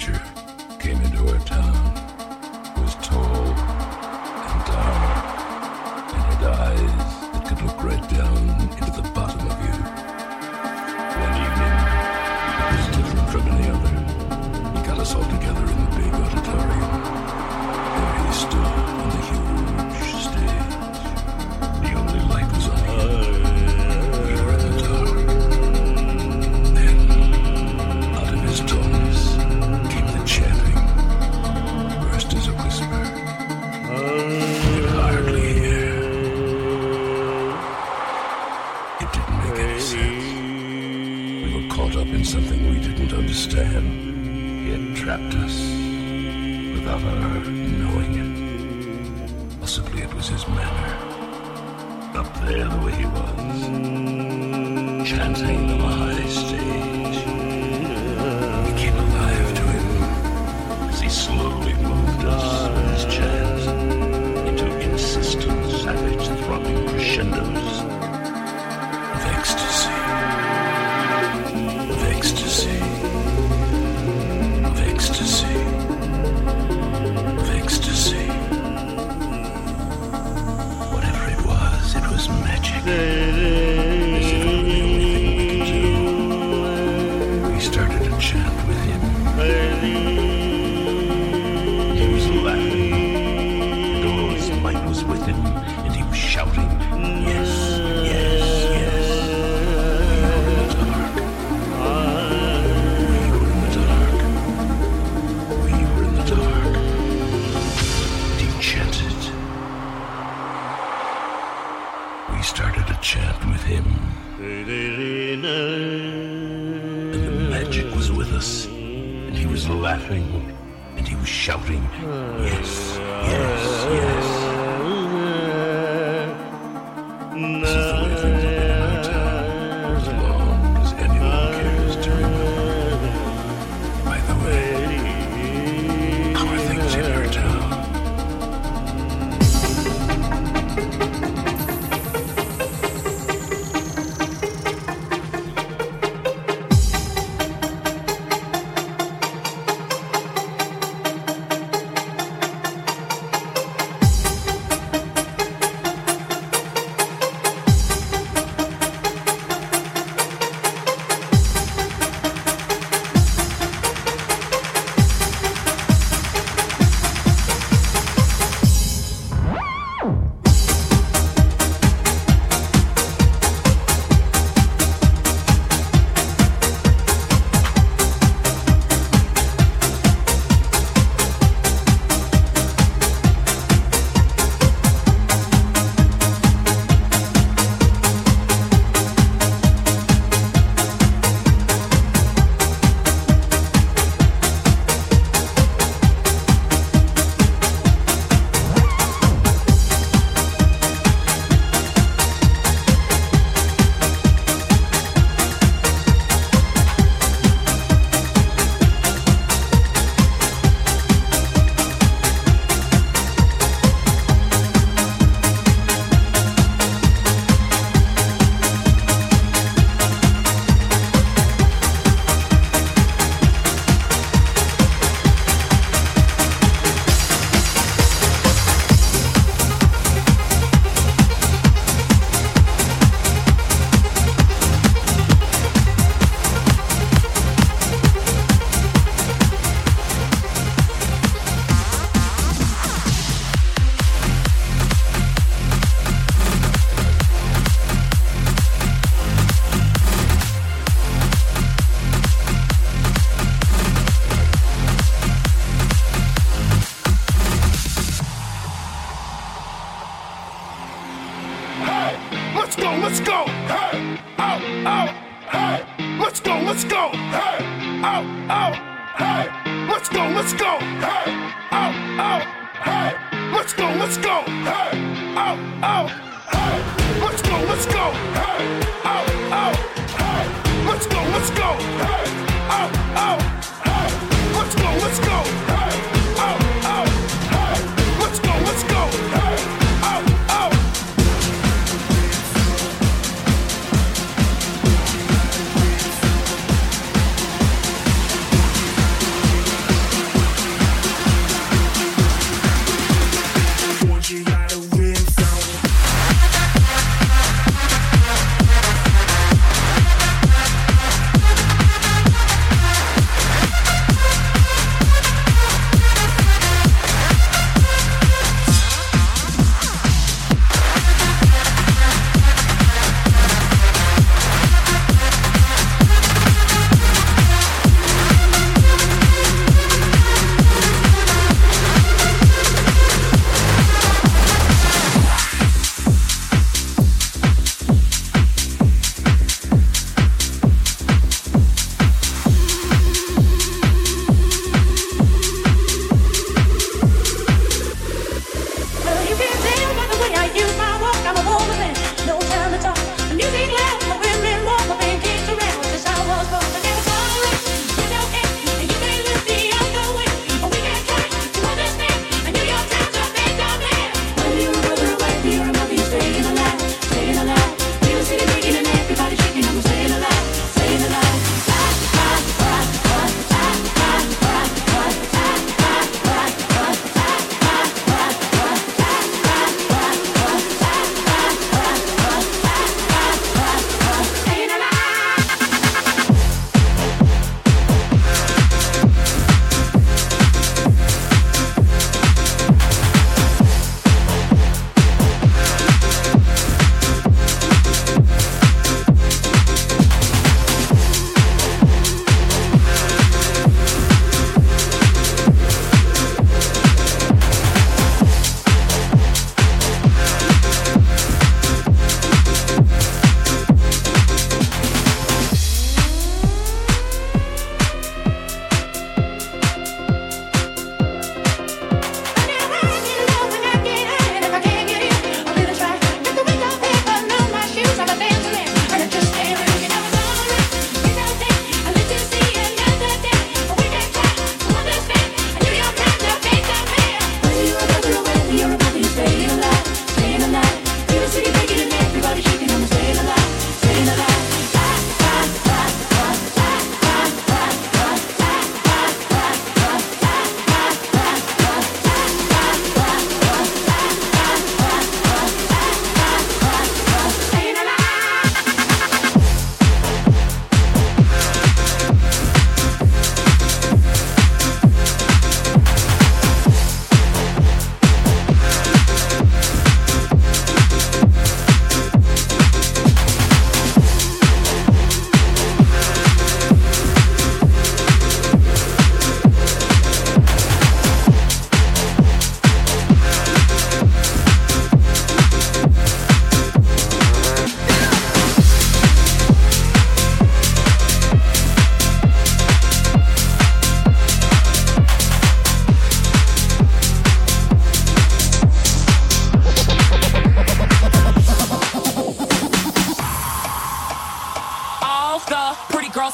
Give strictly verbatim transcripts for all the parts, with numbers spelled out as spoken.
stranger came into our town, was tall and dark, and had eyes that could look right down into the bottom of you. One evening, it was different from any other. He got us all together in the big auditorium. There he stood on the huge stage. The only light was on him. We were in the dark. Then, out of his tallness, came the chanting, burst as a whisper. You could hardly hear. It didn't make any sense. We were caught up in something we didn't understand. He had trapped us without our knowing it. Possibly it was his manner. Up there the way he was, chanting on a high stage. We came alive to him as he slowly moved us with his chant into insistent, savage, throbbing crescendos of ecstasy, of ecstasy, of ecstasy, of ecstasy. Whatever it was, it was magic. As if it were the only thing we could do. We started to chant with him. He was laughing, and all his might was with him, and he was shouting, yes, yes, yes. We were in the dark. We were in the dark. We were in the dark. And he chanted. We started to chant with him. And the magic was with us. And he was laughing. And he was shouting, yes, yes, yes. This is the way things have been in our town for as long as anyone cares to remember. By the way, how are things in our town?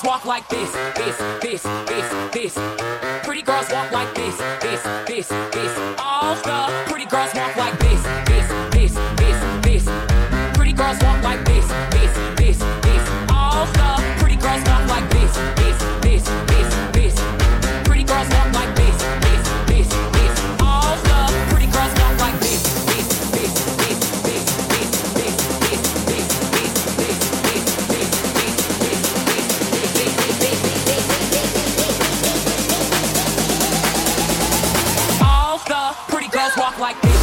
girls walk like this, this, this, this, this. Pretty girls walk like this, this, this, this. All the pretty girls walk like this, this, this, this, this. Pretty girls walk like this, this, this, this. All the pretty girls walk like this, this, this, this, this. Pretty girls walk like this, this, this, this. All the pretty girls walk like this, this, this, this, this, this, this, this, this, this, this, this, this, this. All the pretty girls walk like this.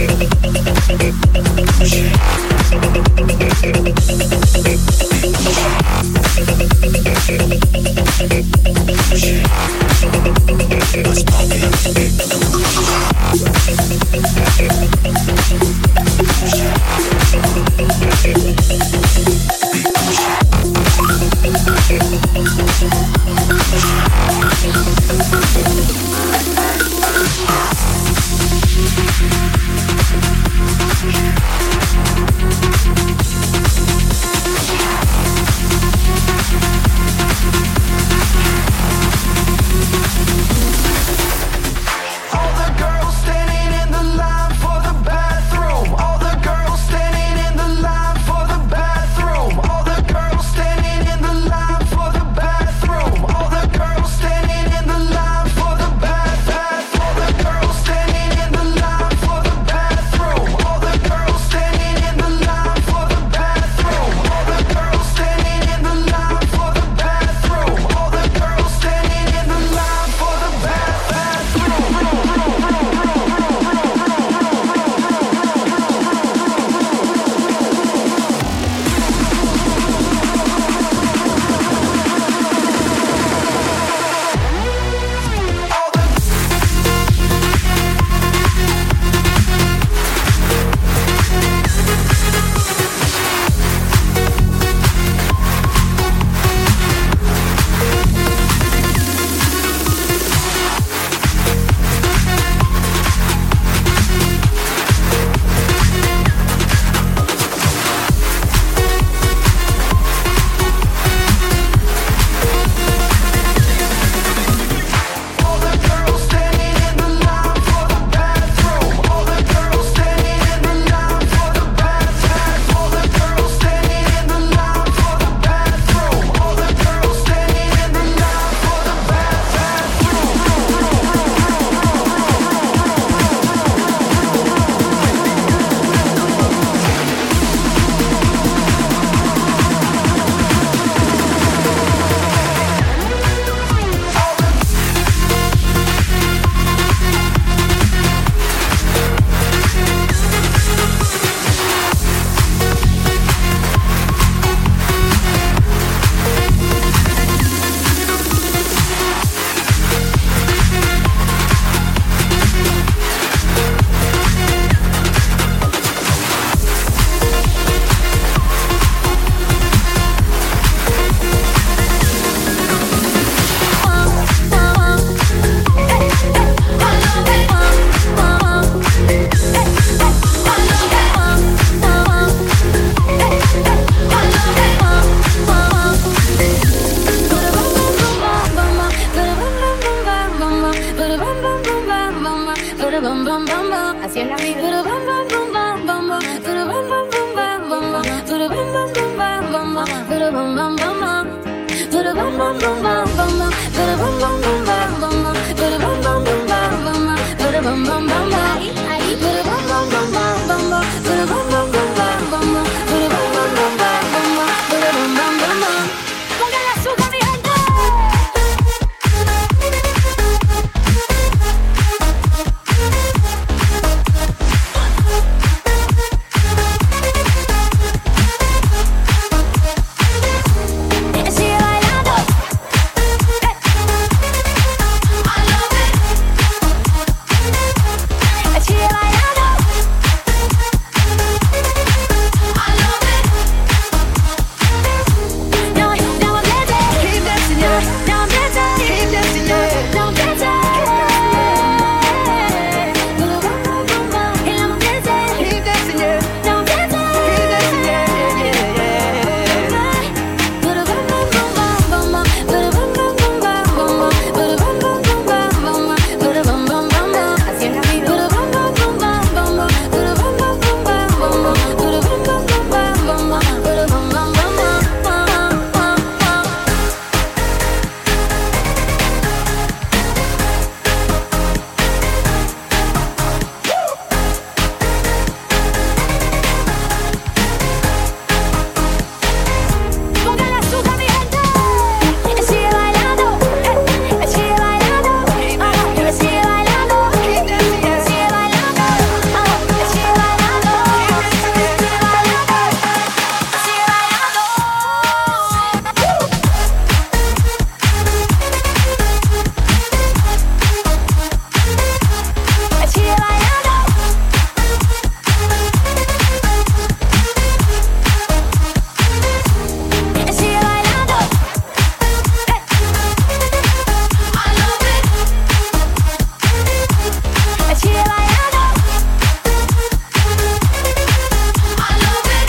Push. Así es la vida. sigue bailando. I love it.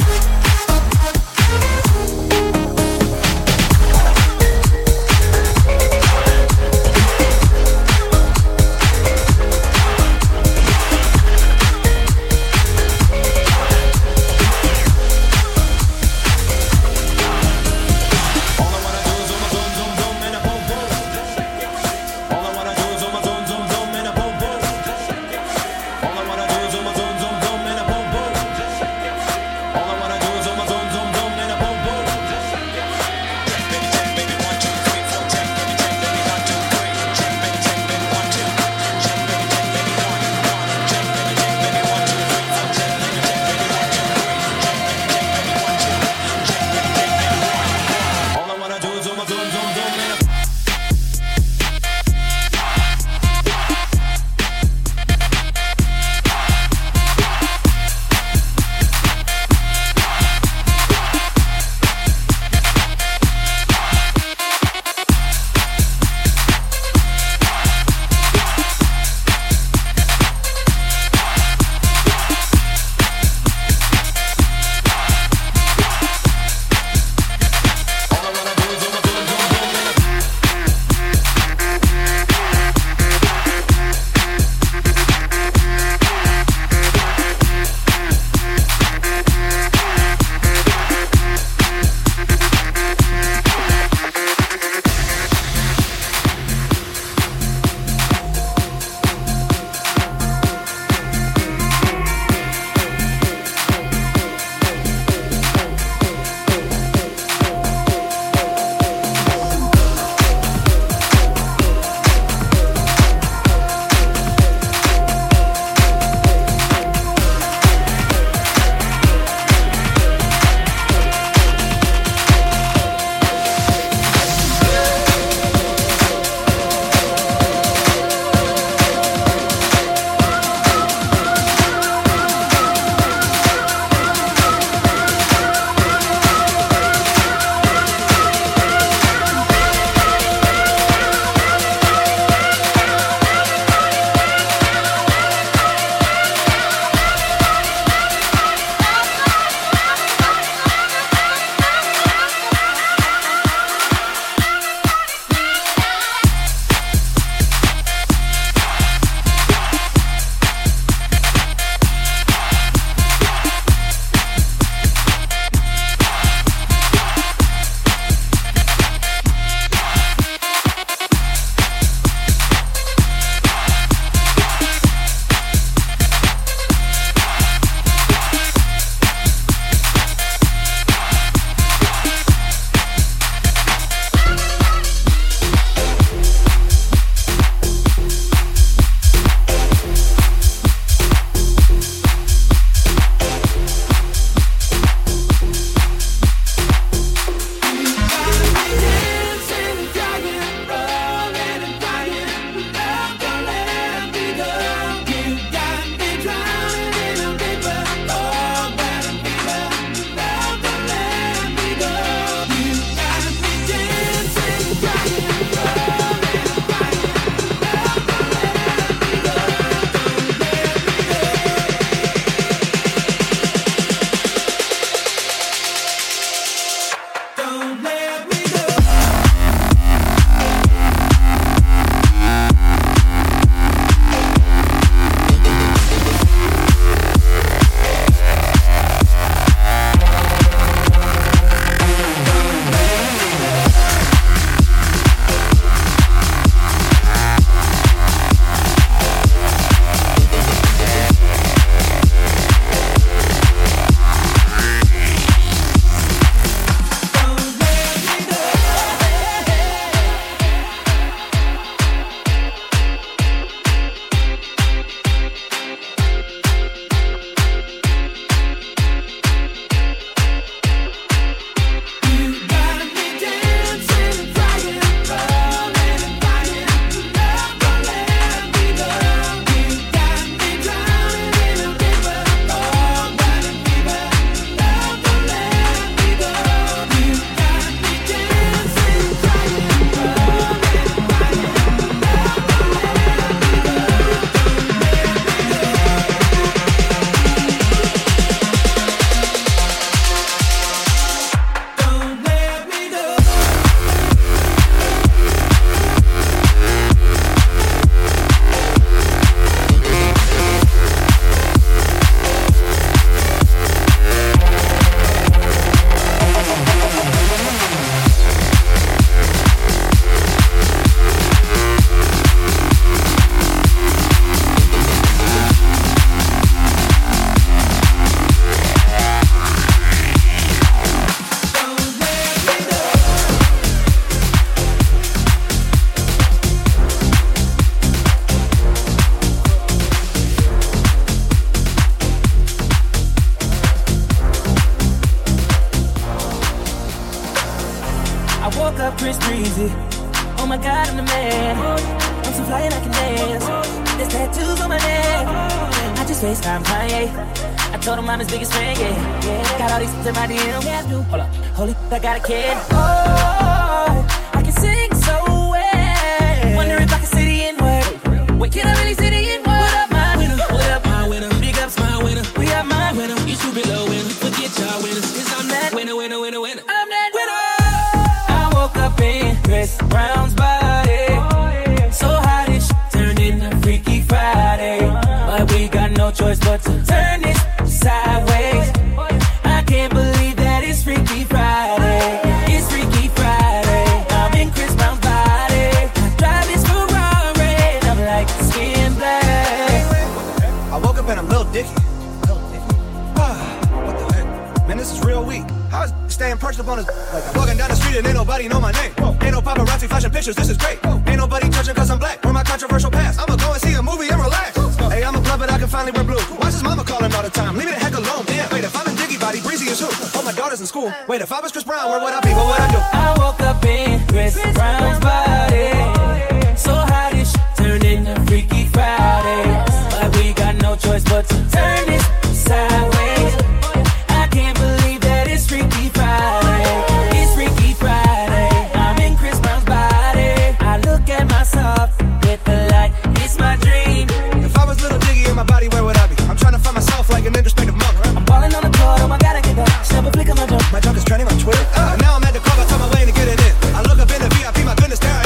Chris Breezy. Oh my God, I'm the man. I'm so fly and I can dance. There's tattoos on my neck. I just FaceTime Kanye. I told him I'm his biggest fan, yeah. yeah. Got all these in my D M. Yeah, I do. Hold up, holy, I got a kid. Oh, I can sing so well. Wonder if I can say the N-word. Wait, can I really say the N-word? What up, my winner? What up, my winner? Big ups, my winner. We are my winner. You should be low winner. Forget y'all winners. Cause I'm that winner, winner, winner, winner. I'm that winner. I woke up in Chris Brown's body. So how this shit turned into Freaky Friday. But we got no choice but to turn this sideways. I can't believe that it's Freaky Friday. It's Freaky Friday. I'm in Chris Brown's body. I drive this Ferrari. I'm like skin black. I woke up and I'm Lil Dicky. Lil Dicky? Ah, what the heck? Man, this is real weak. I was staying perched up on his like I'm walking down the street and ain't nobody know my name. Whoa. Ain't no paparazzi flashing pictures, this is great. Whoa. Ain't nobody judging cause I'm black or my controversial past. I'ma go and see a movie and relax. Hey, I'm a blood, but I can finally wear blue. Why's his mama calling all the time? Leave me the heck alone. Damn, wait, if I'm in Diggy Body, Breezy is who? Oh, my daughter's in school. Wait, if I was Chris Brown, where would I be? What would I do? I woke up in Chris Brown's body. So how this shit turned into Freaky Friday. But we got no choice but to turn this sideways. I can't believe that it's Freaky Friday. It's Freaky Friday. I'm in Chris Brown's body. I look at myself with the light. It's my dream. If I was Little Diggy in my body, where would I be? I'm trying to find myself like an introspective monk. I'm balling on the court, oh my God, I get that. Snap a flick of my jump. My junk is trending on Twitter. Uh, now I'm at the club, I tell my way to get it in. I look up in the V I P, my goodness, there I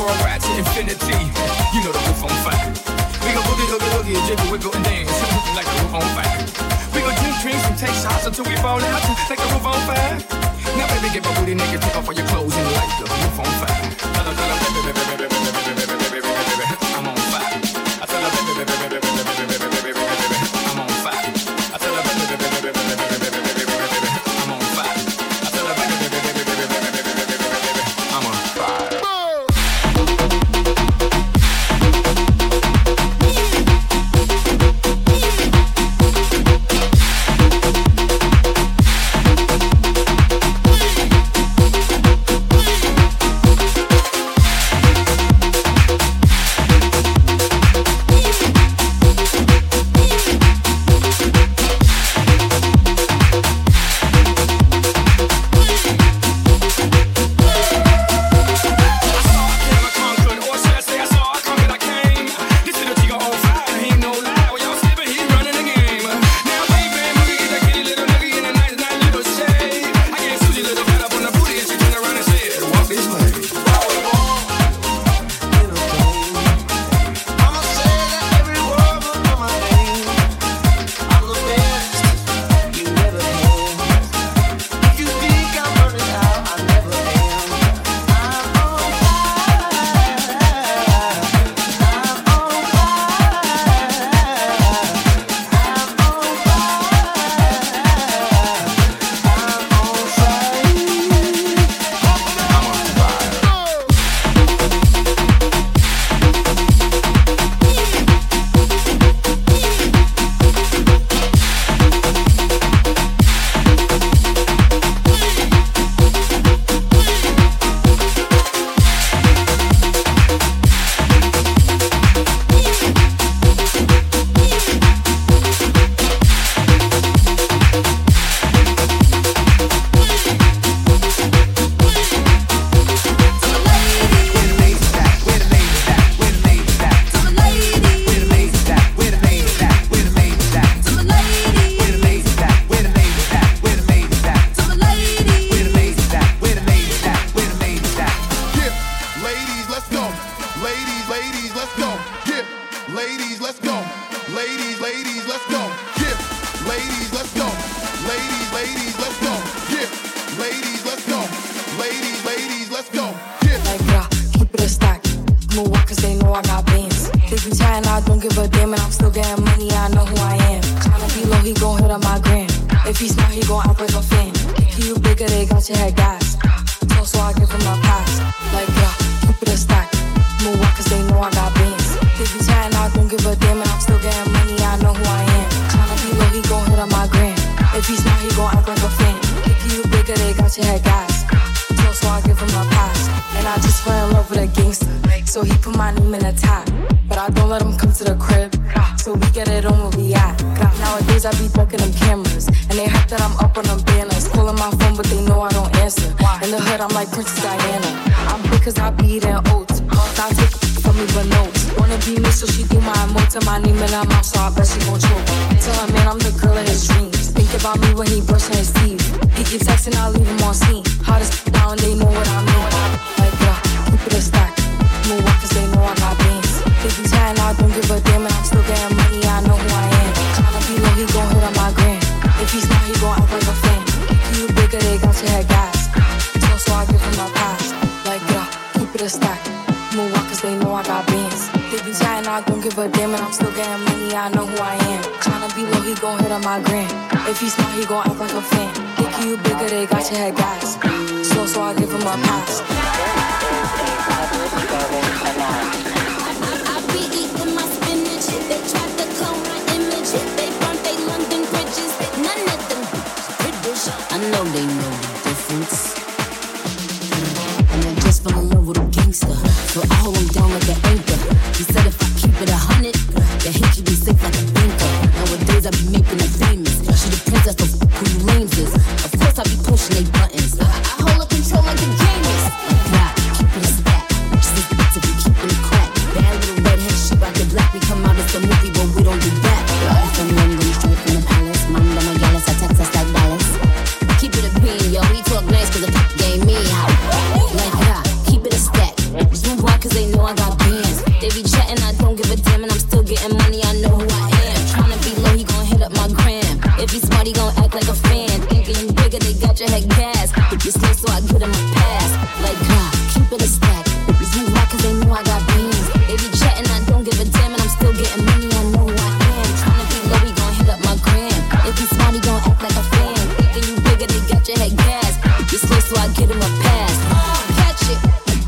a ride to infinity. You know the roof on fire. We gon' boogie, boogie, boogie, jiggle, wiggle, and dance like the roof on fire. We gon' drink drinks and take shots until we fall out like the roof on fire. Now baby, get my booty naked, take off all your clothes and light the roof on fire. Tell her, tell her, baby, baby, baby, baby, baby, baby, baby, baby, baby, I'm on fire. I tell her, baby, baby, baby, baby, baby, baby, baby, baby, baby, I'm on fire. I tell her, baby, baby, baby, baby, baby, baby, baby, baby, baby, I'm on fire. I tell her, baby, baby, baby, baby, baby, baby, baby, baby, baby, I'm on fire. Keep it a bean, yo. We talk nice cause the pop game me. Like that. Keep it a get in my past. Like, God, keep it a stack. These niggas mad cause they know I got beans. They be chatting, I don't give a damn, and I'm still getting money, I know who I am. Tryna be low, he gon' hit up my gram. If he smart, he gon' act like a fan. Thinking you bigger, they got your head gas. You slow, so I get him a pass. Catch it.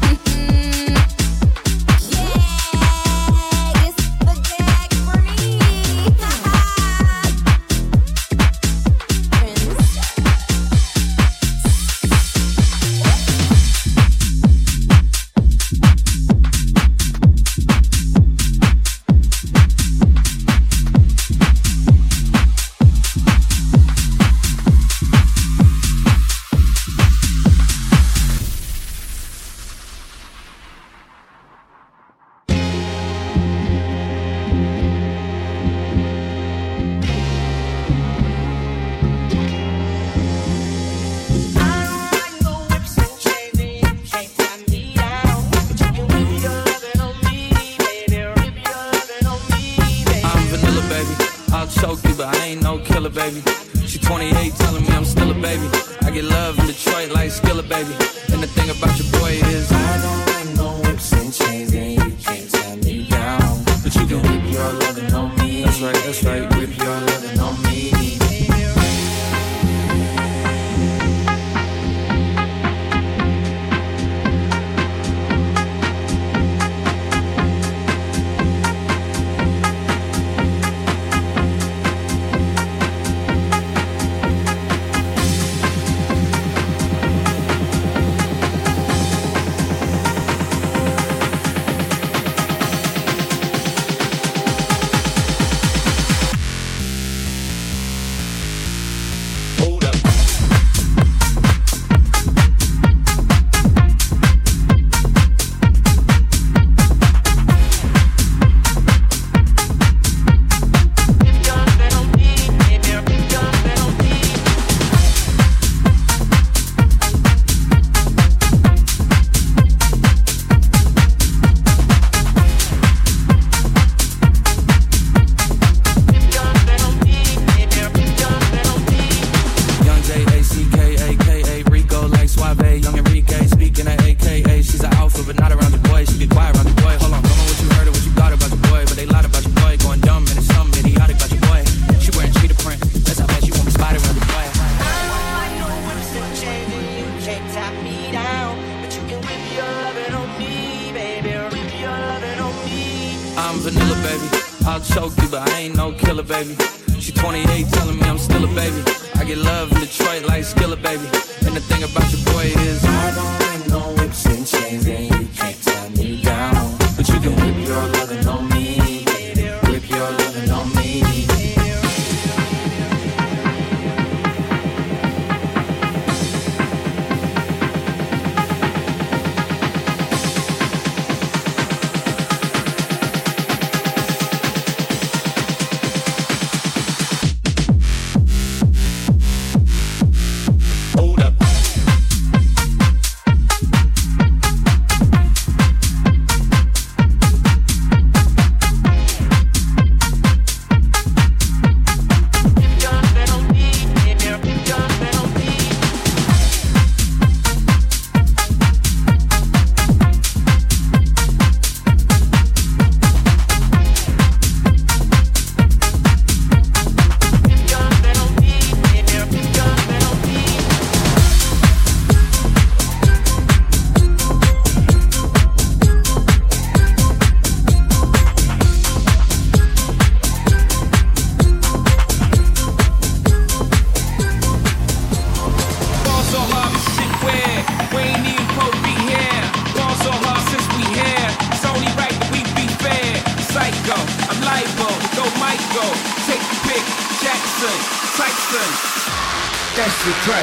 That's the track.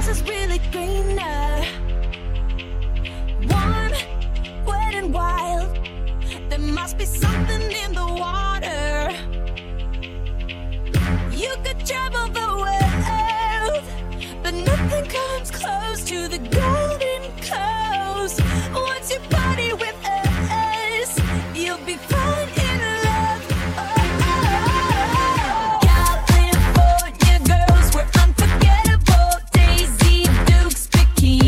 grass is really greener. Warm, wet and wild. There must be something in the water. You could travel the world, but nothing comes close to the Golden Coast. Once you party with us, you'll be fine in love. Oh, oh, oh. California girls were unforgettable. Daisy Dukes, bikini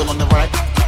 on the right.